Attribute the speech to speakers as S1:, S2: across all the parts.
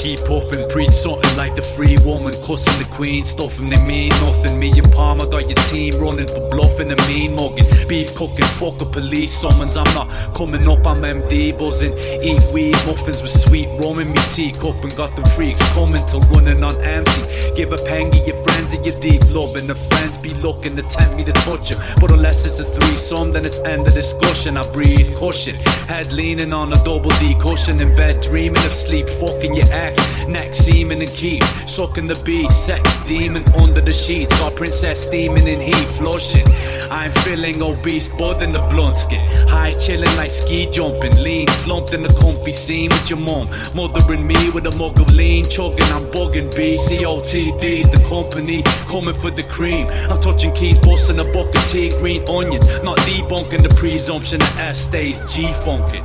S1: keep puffing, preach something like the free woman, cussing the queen, stuffing they mean nothing. Me and Palmer got your team running for bluffing and mean mugging, beef cooking, fuck a police summons. I'm not coming up, I'm MD buzzing. Eat weed muffins with sweet rum in me teacup, and got them freaks coming till running on empty. Give a pengy your friends and your deep love, and the friends be looking to tempt me to touch you, but unless it's a threesome then it's end of discussion. I breathe cushion, head leaning on a double D cushion, in bed dreaming of sleep, fucking your ex, neck seeming and keep sucking the beast, sex demon under the sheets, got princess steaming in heat flushing. I'm feeling obese, bud in the blunt skin, high chilling like ski jumping, lean slumped in the comfy scene with your mum, mothering me with a mug of lean, chugging. I'm bugging B, COTD, the company coming for the cream. I'm touching keys, busting a bucket of tea, green onions, not debunking the presumption that S stays G-funking.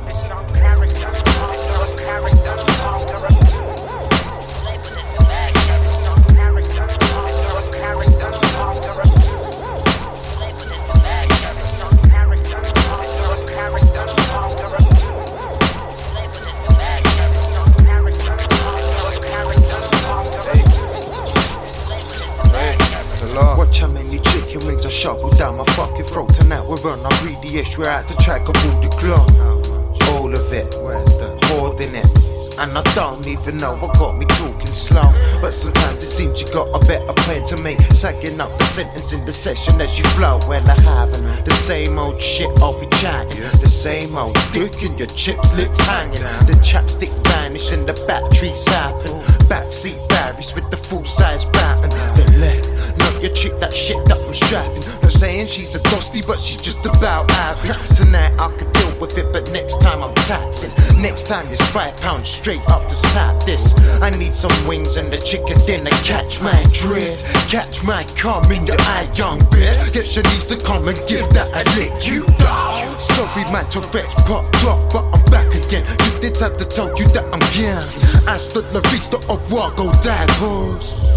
S2: Watch how many chicken wings I shovel down my fucking throat. Tonight we're on our greedy-ish, we're at the track of all the glow. All of it, more than it. And I don't even know what got me talking slow. But sometimes it seems you got a better plan to me, sagging up the sentence in the session as you flow. Well, I haven't the same old shit I'll be chatting, the same old dick and your chips lips hanging, the chapstick vanish and the battery's zapping, backseat Barry's with the full-size baton. The left, not your chick, that shit that I'm strapping. Not saying she's a dosty, but she's just about average. Tonight I could deal with it, but next time I'm taxing. Next time it's £5 straight up to tap this. I need some wings and a chicken dinner. Catch my drift, catch my cum in your eye, young bitch. Get she needs to come and give that a lick, you dog. Sorry man, Tourette's popped off, but I'm back again. Just did have to tell you that I'm gone. Hasta la vista of Wago Divers.